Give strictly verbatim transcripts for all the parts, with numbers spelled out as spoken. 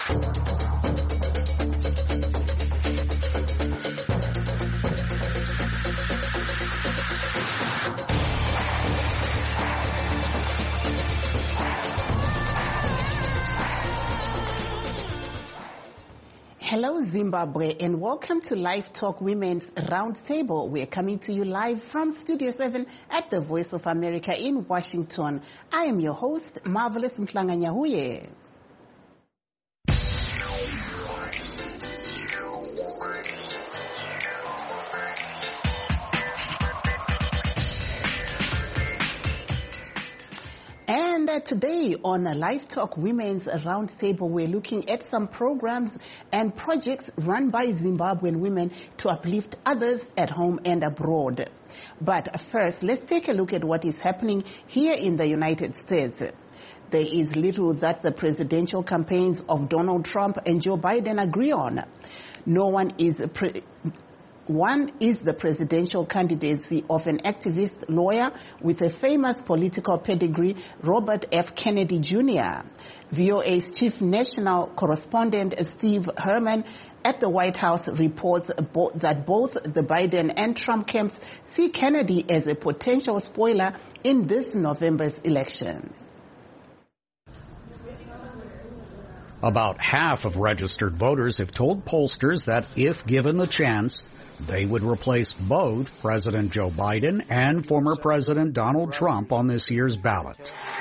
Hello, Zimbabwe, and welcome to Live Talk Women's Roundtable. We're coming to you live from Studio seven at the Voice of America in Washington. I am your host, Marvelous Mhlanganyahuye. And uh, today on a Live Talk Women's Roundtable, we're looking at some programs and projects run by Zimbabwean women to uplift others at home and abroad. But first, let's take a look at what is happening here in the United States. There is little that the presidential campaigns of Donald Trump and Joe Biden agree on. No one is pre- One is the presidential candidacy of an activist lawyer with a famous political pedigree, Robert F. Kennedy Junior V O A's chief national correspondent, Steve Herman, at the White House reports bo- that both the Biden and Trump camps see Kennedy as a potential spoiler in this November's election. About half of registered voters have told pollsters that if given the chance, they would replace both President Joe Biden and former President Donald Trump on this year's ballot.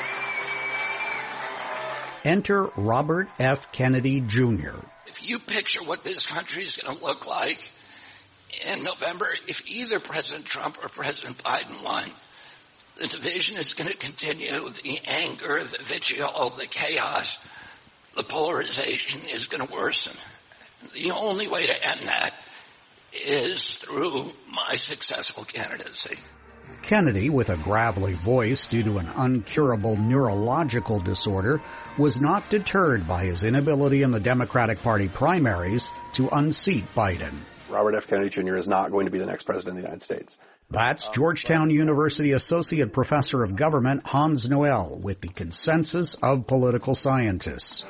Enter Robert F. Kennedy Junior If you picture what this country is going to look like in November, if either President Trump or President Biden won, the division is going to continue, the anger, the vitriol, the chaos, the polarization is going to worsen. The only way to end that is through my successful candidacy. Kennedy, with a gravelly voice due to an uncurable neurological disorder, was not deterred by his inability in the Democratic Party primaries to unseat Biden. Robert F. Kennedy Junior is not going to be the next president of the United States. That's Georgetown University Associate Professor of Government Hans Noel with the consensus of political scientists.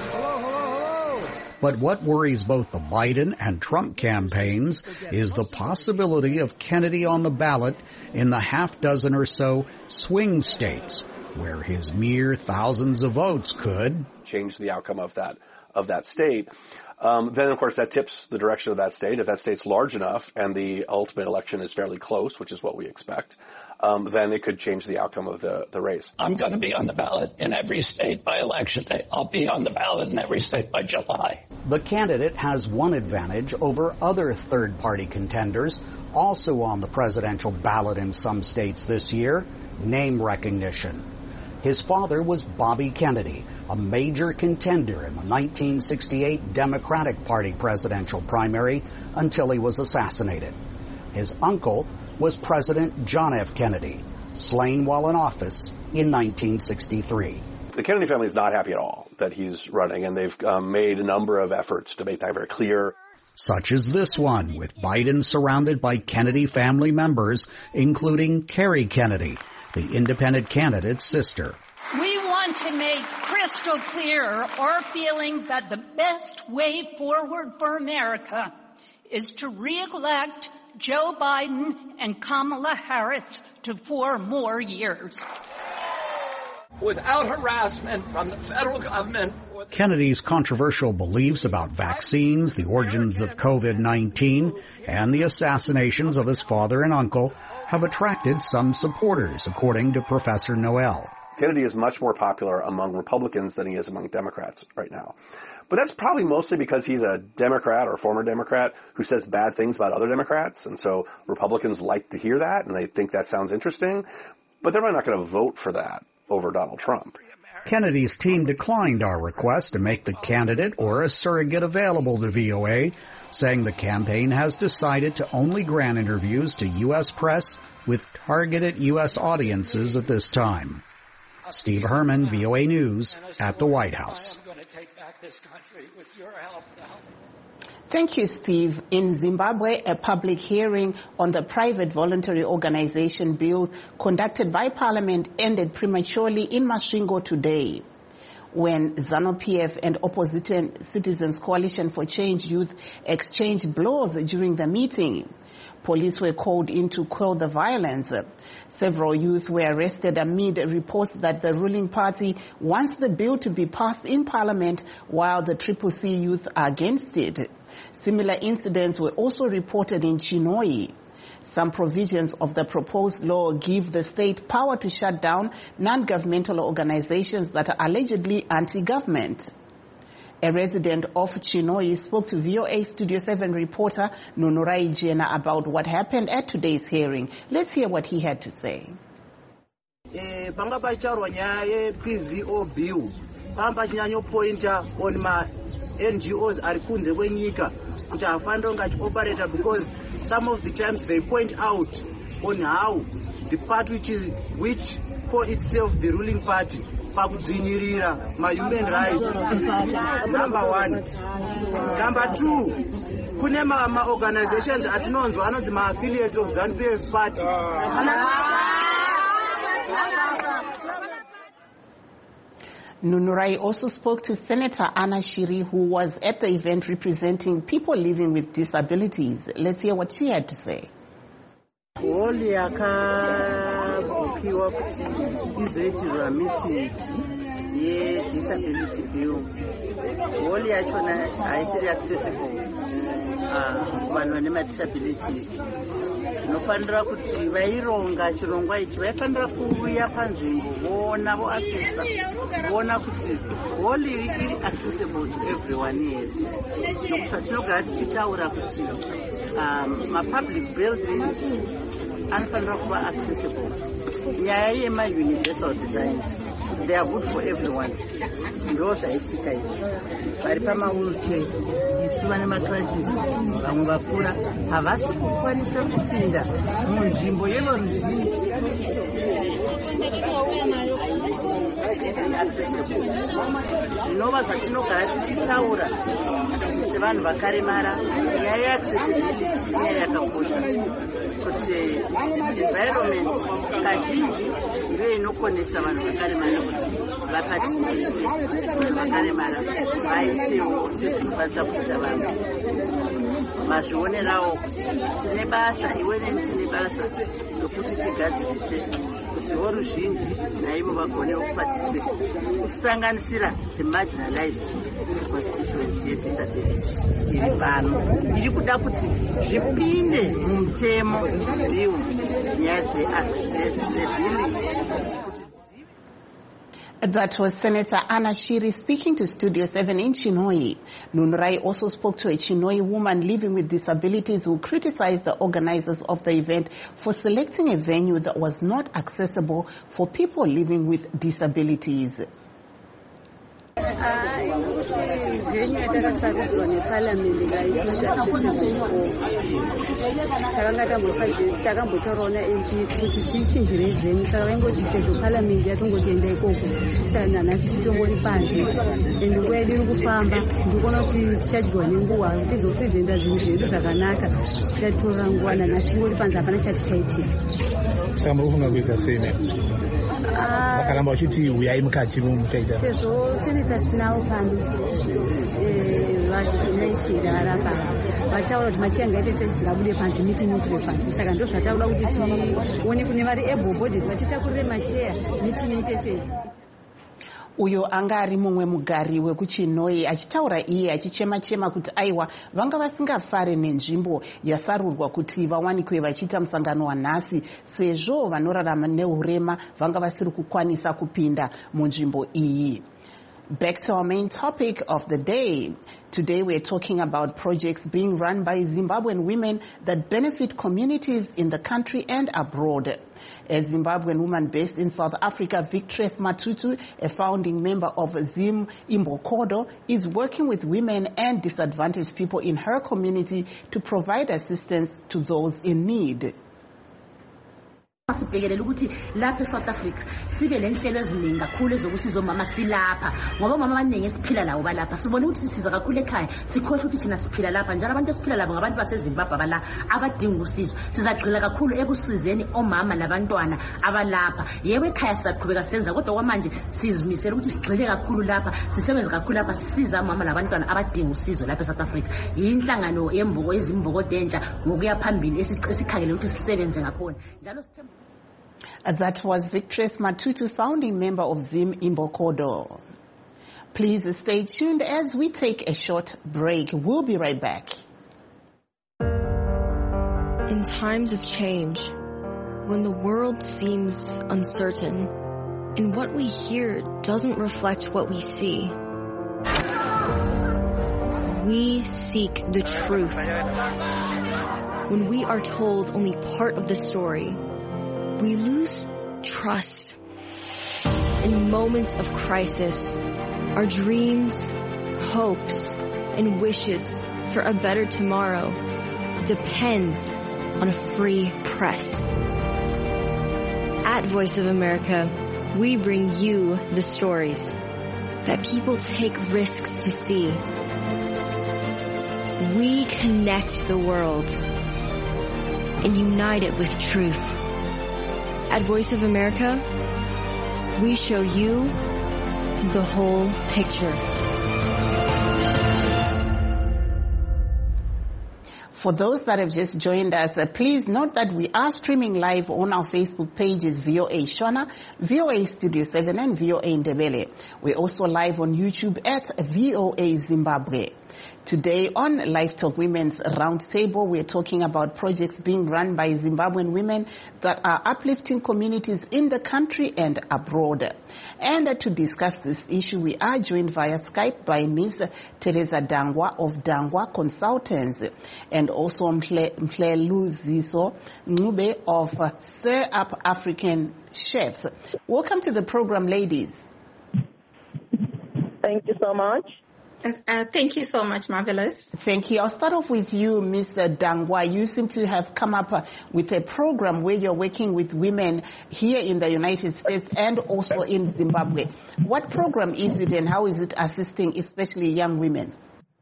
But what worries both the Biden and Trump campaigns is the possibility of Kennedy on the ballot in the half dozen or so swing states, where his mere thousands of votes could change the outcome of that of that state. Um, then, of course, that tips the direction of that state. If that state's large enough and the ultimate election is fairly close, which is what we expect, um, then it could change the outcome of the, the race. I'm going to be on the ballot in every state by election day. I'll be on the ballot in every state by July. The candidate has one advantage over other third-party contenders, also on the presidential ballot in some states this year: name recognition. His father was Bobby Kennedy, a major contender in the nineteen sixty-eight Democratic Party presidential primary until he was assassinated. His uncle was President John F. Kennedy, slain while in office in nineteen sixty-three. The Kennedy family is not happy at all that he's running, and they've um, made a number of efforts to make that very clear. Such as this one, with Biden surrounded by Kennedy family members, including Kerry Kennedy, the independent candidate's sister. We want to make crystal clear our feeling that the best way forward for America is to re-elect Joe Biden and Kamala Harris to four more years. Without harassment from the federal government. Kennedy's controversial beliefs about vaccines, the origins of COVID nineteen, and the assassinations of his father and uncle have attracted some supporters, according to Professor Noel. Kennedy is much more popular among Republicans than he is among Democrats right now. But that's probably mostly because he's a Democrat or former Democrat who says bad things about other Democrats, and so Republicans like to hear that, and they think that sounds interesting. But they're not going to vote for that over Donald Trump. Kennedy's team declined our request to make the candidate or a surrogate available to V O A, saying the campaign has decided to only grant interviews to U S press with targeted U S audiences at this time. Steve Herman, V O A News, at the White House. Thank you, Steve. In Zimbabwe, a public hearing on the private voluntary organization bill conducted by Parliament ended prematurely in Masvingo today. when ZANU-P F and Opposition Citizens Coalition for Change Youth exchanged blows during the meeting. Police were called in to quell the violence. Several youth were arrested amid reports that the ruling party wants the bill to be passed in Parliament while the Triple C youth are against it. Similar incidents were also reported in Chinhoyi. Some provisions of the proposed law give the state power to shut down non-governmental organizations that are allegedly anti-government. A resident of Chinhoyi spoke to V O A Studio seven reporter Nunurai Jena about what happened at today's hearing. Let's hear what he had to say. Panga pacharwa nyaya ye-P V O bill pamba chinyanyo pointer on ma N G Os ari kunze kwenyika kuti hafanira kunge achioperator, because some of the times they point out on how the party which is which call itself the ruling party pakudzvinyirira ma human rights. Number one. Number two, kune ma, ma organizations atinonzwa anonzi ma affiliates of ZANU-P F party. Nunurai also spoke to Senator Anna Shiri, who was at the event representing people living with disabilities. Let's hear what she had to say. Holi yakabukiwa kuti izoitirwa meeting ye-disability bill. Holi yachona haisiri accessible kuvanhu vane ma-disabilities. Tinofanira kuti vaironga chirongwa ichi vaifanira kuuya panzvimbo voona voasesa voona kuti holi iri accessible to everyone here. Nokuti tinogara tichitaura kuti ma-public buildings anofanira kuva accessible. Nyaya yema-universal designs, they are good for everyone. Ndo zvaitika izvi. Vari pama-wheelchair, isu vane ma-crutches, vamwe vakura havasi kukwanisa kupinda munzvimbo yeruzhinji. Zvinova zvatinogara tichitaura sevanhu vakaremara. Nyaya yeaccessibility inyaya yakakosha kuti environment kazhinji ndiyo inokonesa vanhu vakaremara kuti vaparticipate, vanhu vakaremara vaitewo sezvinokwanisa kuita vanhu. Mazvionerawo kuti tine basa, iwe neni tine basa rokuti tigadzirise kuti voruzhinji naivo vagonewo kuparticipate, kusanganisira the marginalized constituency yedisability iri pano. Iri kuda kuti zvipinde mumutemo bill nyaya dzeaccessibility. That was Senator Anna Shiri speaking to Studio seven in Chinhoyi. Nunurai also spoke to a Chinhoyi woman living with disabilities who criticized the organizers of the event for selecting a venue that was not accessible for people living with disabilities. Venue yatakasarudzwa neparliament is not accessible for takanga tambosuggest takambotaurawo naM P kuti tichinjire venue, saka vaingoti sezvo parliament yatongoti enda ikoko, saka nanhasi titongori panze and nguva yedu iri kufamba. Ndikuona kuti tichadyiwa nenguva kuti tizoprezenta zvinhu zvedu zvakanaka, tichatora nguva. Nanhasi tingori panze, hapana chatichaitika. Saka muri kufunga kuita sei ne? Vakaramba vachiti uyai mukati muchaita sezvo seneta tinavo pano vashinaishira varapa vataura kuti machiangaite setingabude panze meeting itire panze, saka ndo zvataura kuti tione kune vari able bodied vachitakurire macheya meeting ite sei. Uyo anga ari mumwe mugari wekuChinhoyi achitaura iye achichema-chema kuti aiwa vanga vasingafare nenzvimbo yasarurwa kuti vawanikwe vachiita musangano wanhasi, sezvo vanorarama neurema vanga vasiri kukwanisa kupinda munzvimbo iyi. Back to our main topic of the day. Today we're talking about projects being run by Zimbabwean women that benefit communities in the country and abroad. A Zimbabwean woman based in South Africa, Victress Matutu, a founding member of Zim Imbokodo, is working with women and disadvantaged people in her community to provide assistance to those in need. Sibhekelela ukuthi lapha eSouth Africa sibe lenhlelo eziningi kakhulu ezokusiza omama silapha ngoba omama abaningi esiphila lawo balapha sibona ukuthi sisiza kakhulu ekhaya sikhohle ukuthi thina siphila lapha njalo abantu esiphila labo ngabantu baseZimbabwe abala abadinga usizo sizagxila kakhulu ekusizeni omama labantwana abalapha yebo ekhaya sizaqhubeka senza kodwa kwamanje sizimisela ukuthi sigxile kakhulu lapha sisebenze kakhulu lapha sisiza omama labantwana abadinga usizo lapha eSouth Africa yinhlangano yembuko ezimbuko dentsha ngokuya phambili esikhangele ukuthi sisebenze ngakhona njalo sithemba. That was Victress Matutu, founding member of Zim Imbokodo. Please stay tuned as we take a short break. We'll be right back. In times of change, when the world seems uncertain and what we hear doesn't reflect what we see, we seek the truth. When we are told only part of the story, we lose trust. In moments of crisis, our dreams, hopes, and wishes for a better tomorrow depends on a free press. At Voice of America, we bring you the stories that people take risks to see. We connect the world and unite it with truth. At Voice of America, we show you the whole picture. For those that have just joined us, uh, please note that we are streaming live on our Facebook pages, V O A Shona, V O A Studio seven, and V O A Ndebele. We're also live on YouTube at V O A Zimbabwe. Today on Live Talk Women's Roundtable, we're talking about projects being run by Zimbabwean women that are uplifting communities in the country and abroad. And uh, to discuss this issue, we are joined via Skype by Miz Teresa Dangwa of Dangwa Consultants and also Mhlelu Ziso Ngube of uh, Stir Up African Chefs. Welcome to the program, ladies. Thank you so much. Uh, thank you so much, Marvelous. Thank you. I'll start off with you, Mister Dangwa. You seem to have come up uh, with a program where you're working with women here in the United States and also in Zimbabwe. What program is it and how is it assisting especially young women?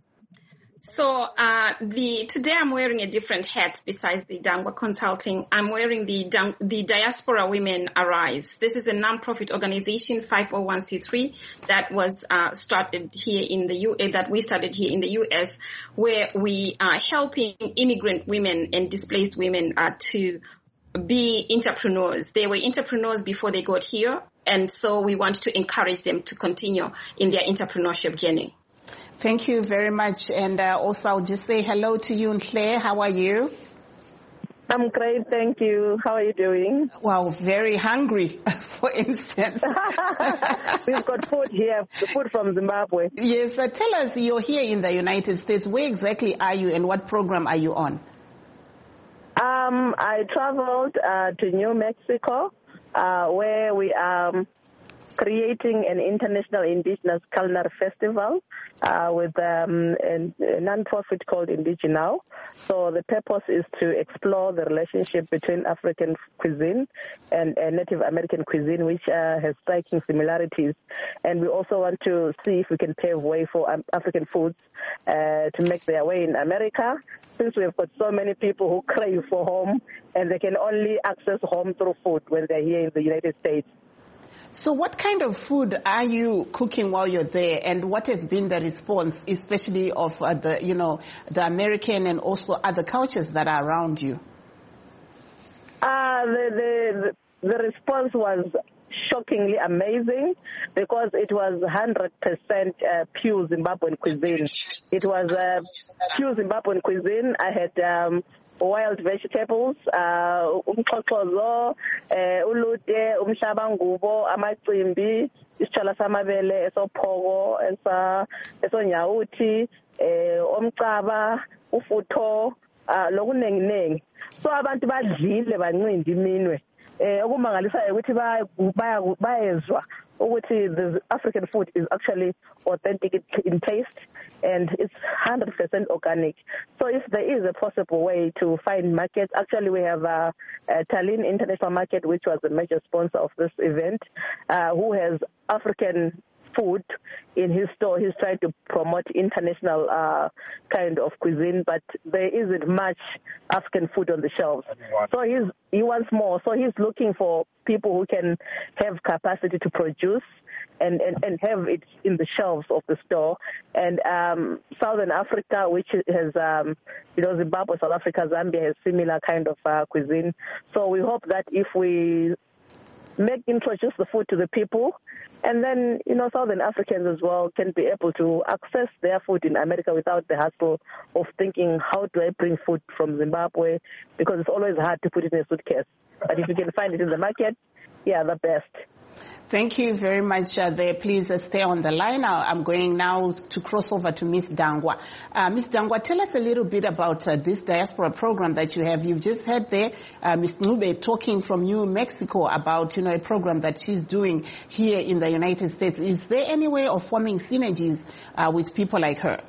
So uh, the today I'm wearing a different hat besides the Dangwa Consulting. I'm wearing the the Diaspora Women Arise. This is a non-profit organization, five oh one c three, that was uh, started here in the U S, that we started here in the U S, where we are helping immigrant women and displaced women uh, to be entrepreneurs. They were entrepreneurs before they got here, and so we want to encourage them to continue in their entrepreneurship journey. Thank you very much. And uh, also I'll just say hello to you, and Claire. How are you? I'm great, thank you. How are you doing? Wow, very hungry, for instance. We've got food here, food from Zimbabwe. Yes, uh, tell us, you're here in the United States. Where exactly are you and what program are you on? Um, I traveled uh, to New Mexico, uh, where we are um, creating an international indigenous culinary festival uh, with um, a, a non-profit called Indigenous. So the purpose is to explore the relationship between African cuisine and uh, Native American cuisine, which uh, has striking similarities. And we also want to see if we can pave way for um, African foods uh, to make their way in America, since we have got so many people who crave for home and they can only access home through food when they're here in the United States. So what kind of food are you cooking while you're there, and what has been the response, especially of uh, the, you know, the American and also other cultures that are around you? Uh, the, the, the response was shockingly amazing because it was one hundred percent uh, pure Zimbabwean cuisine. It was uh, pure Zimbabwean cuisine. I had um, wild vegetables, uh, umxhoxhozo, ulute, umhlabangubo, amacimbi, isitshala samabele, esophoko, esonyawuthi, omcaba, ufutho, lokunenginengi. So abantu badlile bancindi iminwe. Eh okumangalisayo ukuthi bayezwa the African food is actually authentic in taste and it's one hundred percent organic. So if there is a possible way to find markets, actually we have a, a Tallinn International Market, which was a major sponsor of this event, uh, who has African food in his store. He's trying to promote international uh, kind of cuisine, but there isn't much African food on the shelves. So he's, he wants more. So he's looking for people who can have capacity to produce and, and, and have it in the shelves of the store. And um, Southern Africa, which has, um, you know, Zimbabwe, South Africa, Zambia has similar kind of uh, cuisine. So we hope that if we make introduce the food to the people, and then, you know, Southern Africans as well can be able to access their food in America without the hassle of thinking, how do I bring food from Zimbabwe? Because it's always hard to put it in a suitcase. But if you can find it in the market, yeah, the best. Thank you very much uh, there. Please uh, stay on the line. Uh, I'm going now to cross over to Miss Dangwa. Uh, Miss Dangwa, tell us a little bit about uh, this diaspora program that you have. You've just heard there uh, Miss Ncube talking from New Mexico about, you know, a program that she's doing here in the United States. Is there any way of forming synergies uh, with people like her?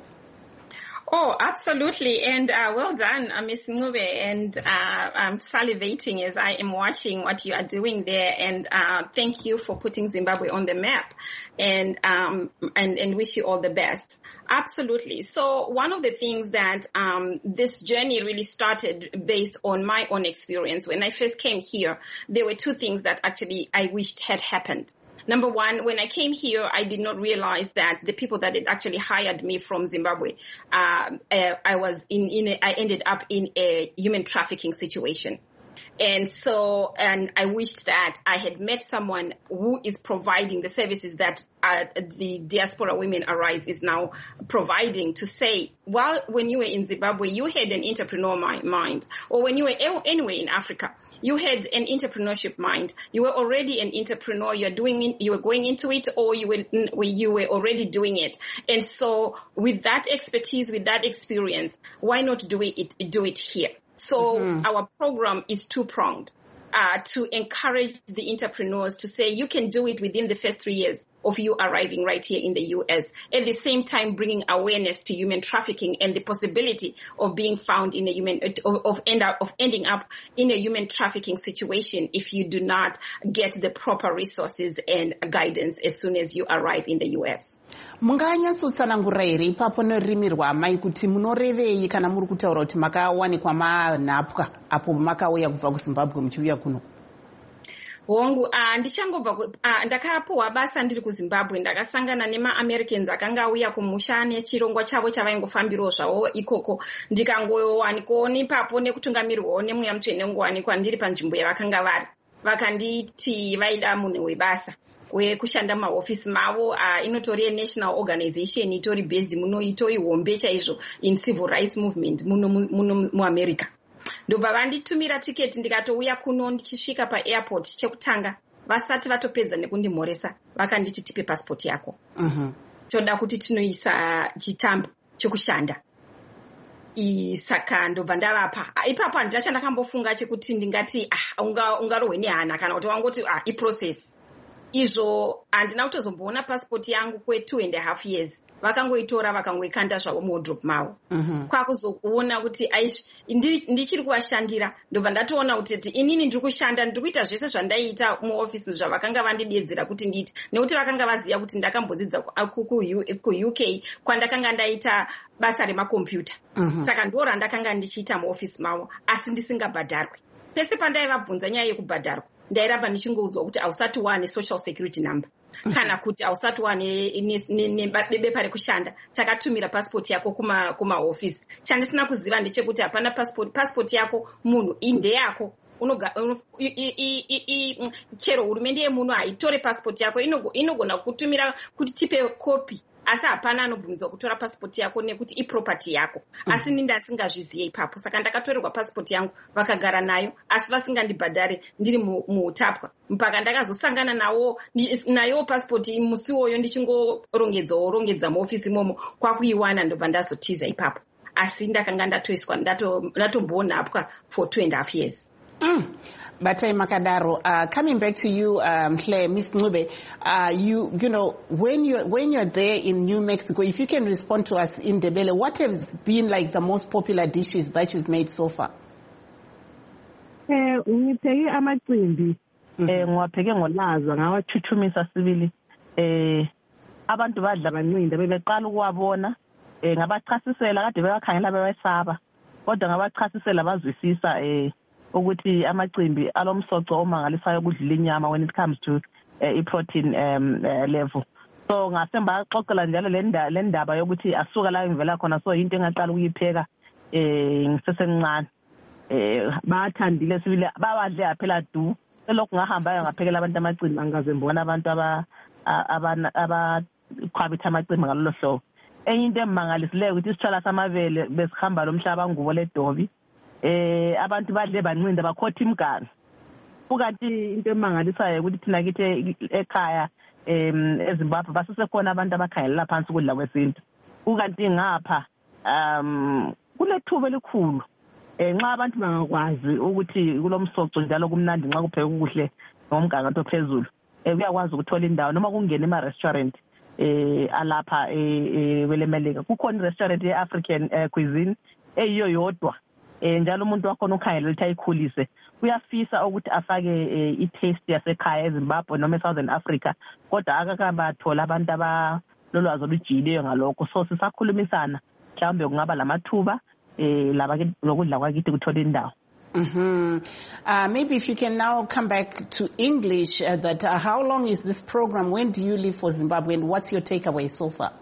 Oh, absolutely. And uh, well done, uh, Miss Ncube. And uh, I'm salivating as I am watching what you are doing there. And uh, thank you for putting Zimbabwe on the map. And, um, and, and wish you all the best. Absolutely. So one of the things that um, this journey really started based on my own experience. When I first came here, there were two things that actually I wished had happened. Number one, when I came here, I did not realize that the people that had actually hired me from Zimbabwe, uh, uh, I was in, in a, I ended up in a human trafficking situation. And so, and I wished that I had met someone who is providing the services that uh, the Diaspora Women Arise is now providing, to say, well, when you were in Zimbabwe, you had an entrepreneur mind, or when you were anywhere in Africa, you had an entrepreneurship mind. You were already an entrepreneur. You are doing it, you were going into it, or you were you were already doing it. And so, with that expertise, with that experience, why not do it do it here? So mm-hmm. Our program is two-pronged. Uh, to encourage the entrepreneurs to say you can do it within the first three years of you arriving right here in the U S. At the same time, bringing awareness to human trafficking and the possibility of being found in a human, of, of, end up, of ending up in a human trafficking situation if you do not get the proper resources and guidance as soon as you arrive in the U S. Munganyatsotsangura here ipapo nerurimi rwamai kuti munorevei kana muri kutaura kuti makawanikwa manhapwa apo makauya kubva kuZimbabwe muchiuya kuno? Hongu, uh, ndichangobva uh, ndakapuwa basa ndiri kuZimbabwe, ndakasangana nema-Americans akanga auya kumusha nechirongwa chavo chavaingofambirawo zvavo ikoko. Ndikangowanikwawo ipapo nekutungamirirwawo nemweya mutsvene ngowanikwa ndiri panzvimbo yavakanga vari. Vakanditi vaida munhu webasa wekushanda mahofisi mavo. Uh, inotori a national organization, itori based muno, itori hombe chaizvo in civil rights movement muno muAmerica. Ndobva vanditumira tiketi ndikatouya kuno. Ndichisvika paairport, chekutanga vasati vatopedza nekundimhoresa vakanditi tipe passport yako. Uh-huh. Toda kuti tinoisa chitambo chekushanda. Saka ndobva ndavapa. Ipapo handina chandakambofunga chekuti ndingati ah, unga ungarohwe nehana kana kuti wangoti ah, iprocess. Izvo handina kutozomboona passport yangu kwe two and a half years. Vakangoitora vakangoikanda zvavo muwardrobe mavo. Mm-hmm. Kwakuzokuona kuti aish ndichiri kuvashandira, ndobva ndatoona kuti inini ndiri kushanda, ndiri kuita zvese zvandaiita muofisi zvavakanga vandidedzera kuti ndiite, nekuti vakanga vaziva kuti ndakambodzidza kuU K kwandakanga ndaita basa remakombiyuta. Mm-hmm. Saka ndoro ndakanga ndichiita muofisi mavo asi ndisingabhadharwe. Pese pandaivabvunza nyaya yekubhadharwa, ndairamba ndichingoudzwa kuti ausati wane social security number. Kana kuti ausati wane bepa rekushanda, takatumira passport yako kuma kuma office. Chandisina kuziva ndechekuti hapana passport passport yako munhu inde yako. Unoga chero hurumende yemuno haitore passport yako, inogona kukutumira kuti tipe copy. Asi hapana anobvunza kutora passport yako nekuti iproperty yako. Asi nini ndasingazvizive ipapo. Saka ndakatorerwa passport yangu vakagara nayo asi vasingandibhadhare ndiri muutapwa. Mpaka ndakazosangana nawo nayo passport musi woyo ndichingorongedzawo rongedza muofisi momo kwakuiwana ndobva ndazotiza ipapo. Asi ndakanga ndatoiswa ndatomboonapwa for two and a half years. Mm. Batai Makadaro, uh, coming back to you, um, Claire, Miss Ncube, uh, you, you know, when you're, when you're there in New Mexico, if you can respond to us in Ndebele, what has been like the most popular dishes that you've made so far? Eh, ngipheke amacimbi, eh, ngiwapheke ngolaza, ngawathuthumisa sibili, eh, abantu badla kancinde, bebeqala ukuwabona, eh, ngabachasisela, kade bewakhangela bewesaba, kodwa ngabachasisela bazwisisa, eh, ukuthi amacimbi alomsoco omangalisayo ukudlula inyama when it comes to uh, i-protein um, uh, level. So ngasemba xoxela njalo le ndaba yokuthi asuka la ngivela khona, so into engaqala ukuyipheka eh ngisesencane. Eh bathandile sibile bawadle yaphela du. Selokhu ngahambayo ngaphekela abantu amacimbi angaze ngibona abantu aba aba khwabitha amacimbi ngalolo hlobo. Enye into emangalisileyo ukuthi isitshwala samavele besihamba lo mhlaba ngubo ledobi. Eh abantu badle bancinde bakhotha imganu. Ukanti into emangalisayo ukuthi thina kithi ekhaya em eZimbabwe basisekhona abantu abakhangelela phansi ukudla kwesintu. Ukanti ngapha um kulethuba elikhulu eh nxa abantu bangakwazi ukuthi kulomsoco njalo kumnandi nxa kupheka ukuhle ngomgangatho phezulu eh uyakwazi ukuthola indawo noma kungena ema restaurant eh alapha eh welemeleka. Kukhona restaurant ye African cuisine eyiyo yodwa eh njalo umuntu wakhona ukhangelela ukuthi ayikhulise uyafisa ukuthi afake i-taste yasekhaya eZimbabwe noma eSouthern Africa, kodwa akakabathola abantu abalolwazi olujiyileyo ngalokho. So sisakhulumisana mhlawumbe kungaba lamathuba eh laba lokudla kwakithi kuthola indawo. Mm-hmm. Uh, maybe if you can now come back to English, uh, that uh, how long is this program? When do you leave for Zimbabwe, and what's your takeaway so far?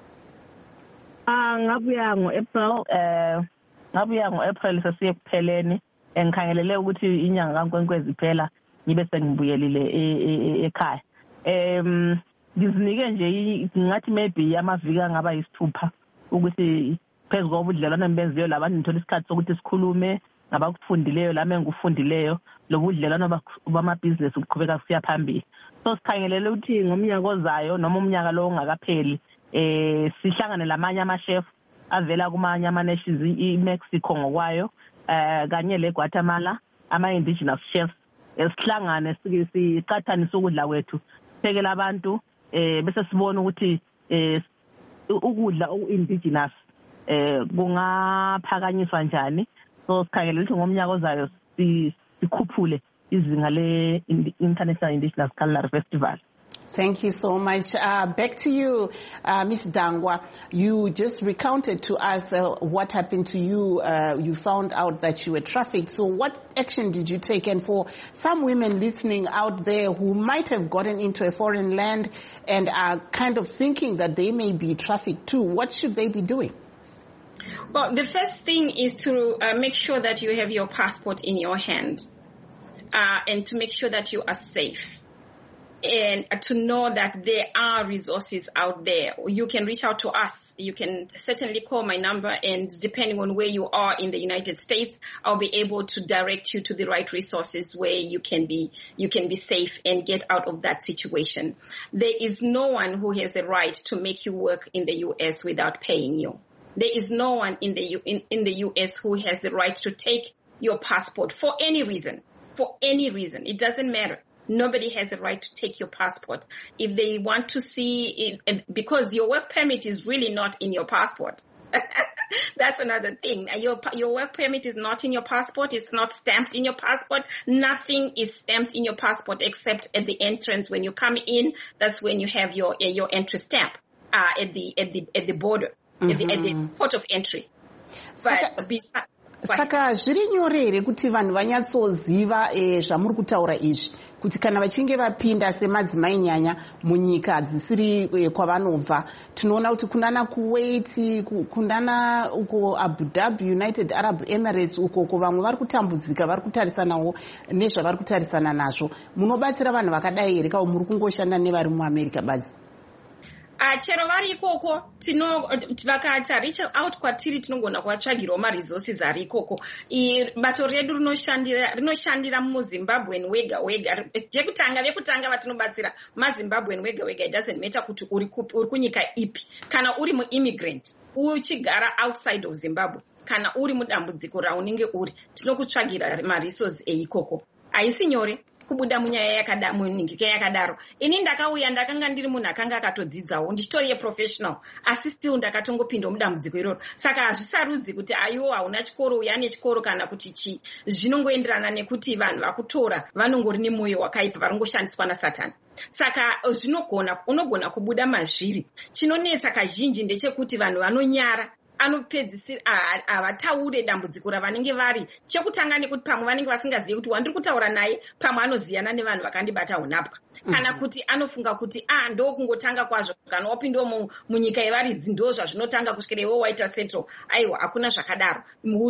Ah, ngabuya ngo-April eh ngabuya ngo-April sesiyekupheleni. Engikhangelele ukuthi inyanga kaNkwenkwezi iphela ngibe sengibuyelile ekhaya. Em ngizinike nje ngathi maybe amaviki angaba yisithupha ukuthi phezulu kobudlelwano embenziyo labantu ngithola isikhathi sokuthi sikhulume ngabakufundileyo lami engikufundileyo lobudlelwano bama-business ukuqhubeka kusiya phambili. So sikhangelele ukuthi ngomnyaka ozayo noma umnyaka lo ongakapheli eh sihlangane lamanye ama-chef avela kumanye ama-nations i-Mexico ngokwayo eh kanye le Guatemala ama-indigenous chefs esihlangane siqathanise ukudla kwethu siphekela abantu eh bese sibona ukuthi eh ukudla oku-indigenous eh kungaphakanyiswa njani. So sikhangelela ukuthi ngomnyaka ozayo sikhuphule izinga le International Indigenous Culinary Festival. Thank you so much. Uh, back to you, uh, Miss Dangwa. You just recounted to us uh, what happened to you. Uh, you found out that you were trafficked. So what action did you take? And for some women listening out there who might have gotten into a foreign land and are kind of thinking that they may be trafficked too, what should they be doing? Well, the first thing is to uh, make sure that you have your passport in your hand uh, and to make sure that you are safe. And to know that there are resources out there. You can reach out to us. You can certainly call my number, and depending on where you are in the United States, I'll be able to direct you to the right resources where you can be, you can be safe and get out of that situation. There is no one who has a right to make you work in the U S without paying you. There is no one in the U, in, in the U S who has the right to take your passport for any reason. For any reason. It doesn't matter. Nobody has a right to take your passport. If they want to see it, because your work permit is really not in your passport. That's another thing. Your, your work permit is not in your passport. It's not stamped in your passport. Nothing is stamped in your passport except at the entrance when you come in. That's when you have your, your entry stamp, uh, at the, at the, at the border, mm-hmm. at, the, at the port of entry. But besides, saka zviri nyore here kuti vanhu vanyatsoziva eh, zvamuri kutaura izvi kuti kana vachinge vapinda semadzimai nyanya munyika dzisiri eh, kwavanobva tinoona kuti kunana Kuwait kunana uko Abu Dhabi United Arab Emirates ukoko vamwe vari kutambudzika vari kutarisanawo nezvavari kutarisana nazvo munobatsira vanhu vakadai here kana muri kungoshanda nevari muAmerica badzi? Uh, chero vari ikoko tino vakati reach out kwatiri tinogona kuvatsvagirawo maresources ari ikoko. Bato redu rinoshandira rinoshandira muZimbabwean wega wega. Jekutanga vekutanga vatinobatsira maZimbabwean wega wega. It doesn't matter kuti uri kunyika ipi. Kana uri muimmigrant uchigara outside of Zimbabwe, kana uri mudambudziko raunenge uri, tinokutsvagira maresources eikoko. haisi nyore kubuda munyaya yakada munhingika yakadaro. Ini ndakauya ndakanga ndiri munhu akanga akatodzidzawo ndichitori yeprofessional asi still ndakatongopinda mudambudziko iroro. Saka hazvisarudzi kuti aiwo hauna chikoro uya ane chikoro kana kuti chi. Zvinongoenderana nekuti vanhu vakutora vanongori nemwoyo wakaipa varongoshandiswa naSatani. Saka zvinogona unogona kubuda mazviri. Chinonetsa kazhinji ndechekuti vanhu vanonyara anopedzisira havataure dambudziko ravanenge vari. Chekutanga nekuti pamwe vanenge vasingazivi kuti wandiri kutaura naye pamwe anoziyana nevanhu vakandibata unapwa kana kuti anofunga kuti ah ndo kungotanga kwazvo kana wapindawo munyika yevaridzi ndo zvazvinotanga kusvikira iwe waita settle. Aiwa hakuna zvakadaro.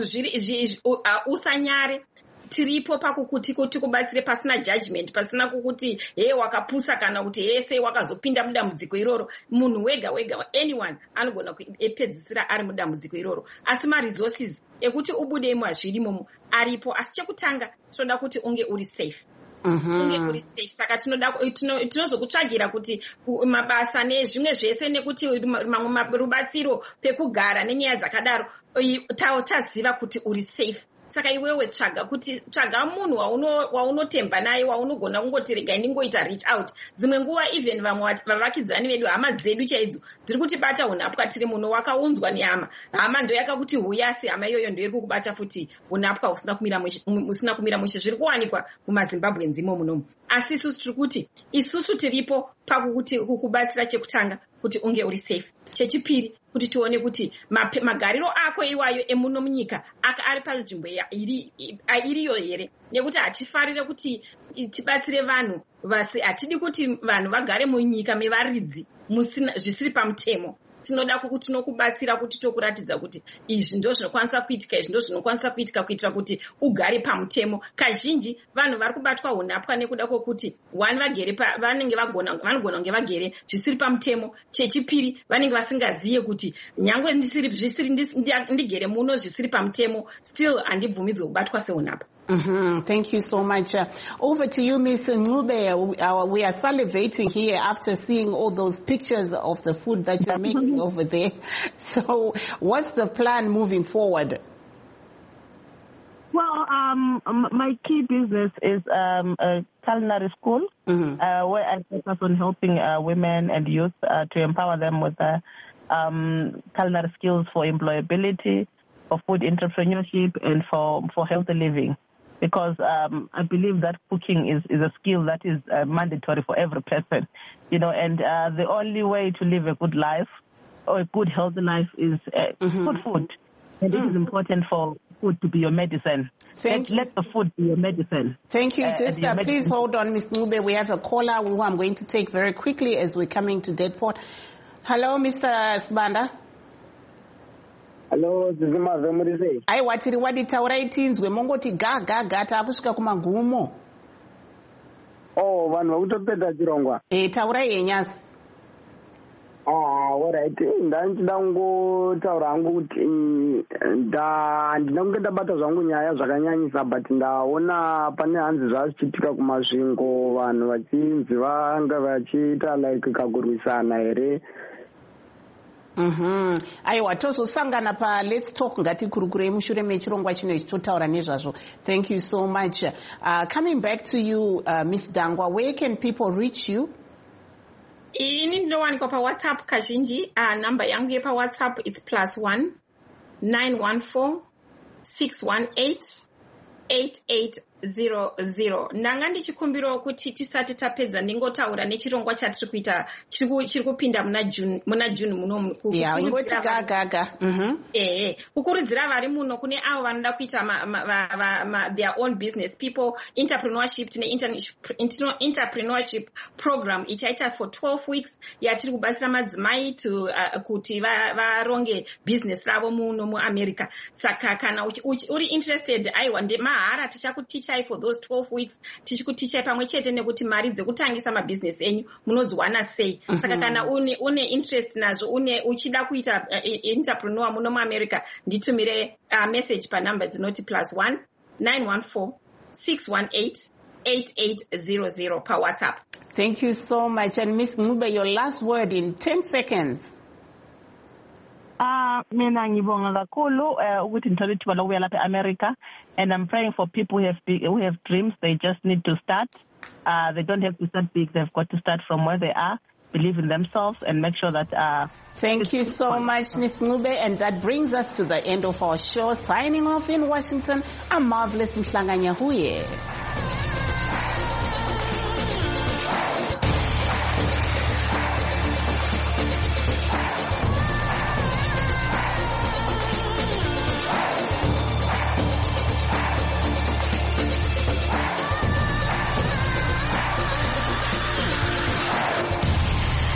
Usanyare. Tiripo pakukuti kuti kubatsire pasina judgment pasina kukuti hey wakapusa kana kuti hey sei wakazopinda mudambudziko iroro. Munhu wega wega anyone anogona kupedzisira ari mudambudziko iroro asi ma resources ekuti ubude mazviri momo aripo asi chekutanga tinoda kuti unge uri safe. Mm-hmm. Unge uri safe. Saka tinoda tinozokutsvagira kuti mabasa nezvimwe zvese nekuti mamwe rubatsiro pekugara nenyaya dzakadaro taziva kuti uri safe. Saka iwewe tsvaga kuti tsvaga munhu waunotemba naye waunogona kungoti regai ndingoita reach out. Dzimwe nguva even vamwe vavakidzani vedu hama dzedu chaidzo dziri kutibata unapwa tiri munhu wakaunzwa nehama. Hama ndo yakakuti huyasi hama iyoyo ndo iri kukubata futi unapwa usina kumira usina kumira mushe. Zviri kuwanikwa mumaZimbabwe nzimo munomu. Asi isusu tiri kuti isusu tiripo pakukuti kukubatsira chekutanga kuti unge uri safe. Chechipiri kuti tione kuti magariro ako iwayo emuno munyika aka ari panzvimbo iriyo here nekuti hatifarire kuti tibatsire vanhu vasi hatidi kuti vanhu vagare munyika mevaridzi zvisiri pamutemo. Tinoda kuti tinokubatsira kuti tokuratidza kuti izvi ndo zvinokwanisa kuitika izvi ndo zvinokwanisa kuitika kuitira kuti ugare pamutemo. Kazhinji vanhu vari kubatwa unapwa nekuda kwokuti one vagere vanenge vagona vanogona kunge vagere zvisiri pamutemo. Chechipiri vanenge vasingaziye kuti nyangwe ndisiri zvisiri ndigere muno zvisiri pamutemo still handibvumidzwe kubatwa seunapwa. Mm-hmm. Thank you so much. Uh, over to you, Miss Ncube. Uh, we are salivating here after seeing all those pictures of the food that you're making over there. So what's the plan moving forward? Well, um, my key business is um, a culinary school, mm-hmm. uh, where I focus on helping uh, women and youth uh, to empower them with uh, um, culinary skills for employability, for food entrepreneurship, and for, for healthy living. Because um, I believe that cooking is, is a skill that is uh, mandatory for every person, you know, and uh, the only way to live a good life or a good healthy life is uh, mm-hmm. good food. And mm. it is important for food to be your medicine. Thank let, let the food be your medicine. Thank you. Uh, Just uh, please hold on, Miz Ncube. We have a caller who I'm going to take very quickly as we're coming to Deadport. Hello, Mister Sibanda. Hello, Zizima Vemurise. Ai watiri wadi taurai tinzwe mongoti ga ga ga takusvika kumagumo. Oh, vanhu vakutopedza chirongwa. Eh, taurai yenyasi. Ah, alright. Ndanchida kungotaura hangu kuti handina kunge ndabata zvangu nyaya zvakanyanyisa but ndaona pane hanzi zvazvichiitika kumasvingo vanhu vachinzi vanga vachiita like kakurwisana here. Mhm. Aiwa tozosangana pa let's talk ngatikurukure mushure mechirongwa chino chitotaura nezvazvo. Thank you so much. Uh, coming back to you, uh, Miss Dangwa, where can people reach you? Ini ndinowanikwa pa WhatsApp kazhinji. Uh, number yangu yepa WhatsApp it's plus one nine one four six one eight eight eight zero zero. Ndanga ndichikumbirawo kuti tisati tapedza ndingotaura nechirongwa chatiri kuita chiri kupinda muna June muna June muno. Yeah, ingoti gaga gaga. Mhm. Eh, kukurudzira vari muno kune avo vanoda kuita ma, ma, ma, ma, their own business people entrepreneurship tine entrepreneurship program ichaita for twelve weeks yatiri kubatsira madzimai to uh, kuti varonge va business ravo muno muAmerica. Saka kana uri interested aiwa ndemahara tichakuticha for those twelve weeks tichikutichai pamwe chete nekuti mari dzekutangisa mabusiness enyu munodziwana sei. Mm-hmm. Saka kana une une interest nazvo une uchida kuita uh, entrepreneur muno muAmerica nditumire uh, message pa number dzinoti plus one nine one four six one eight eight eight zero zero pa WhatsApp. Thank you so much. And Miss Ncube, your last word in ten seconds. Uh, Uh, mina ngibonga kakhulu uh, ukuthi ngithole ithuba lokubuya lapha eAmerica, and I'm praying for people who have big, who have dreams. They just need to start. Uh, they don't have to start big. They've got to start from where they are, believe in themselves, and make sure that... Uh, Thank you so much, Miz Ncube. And that brings us to the end of our show. Signing off in Washington, I'm Marvelous Mhlanganya Huye.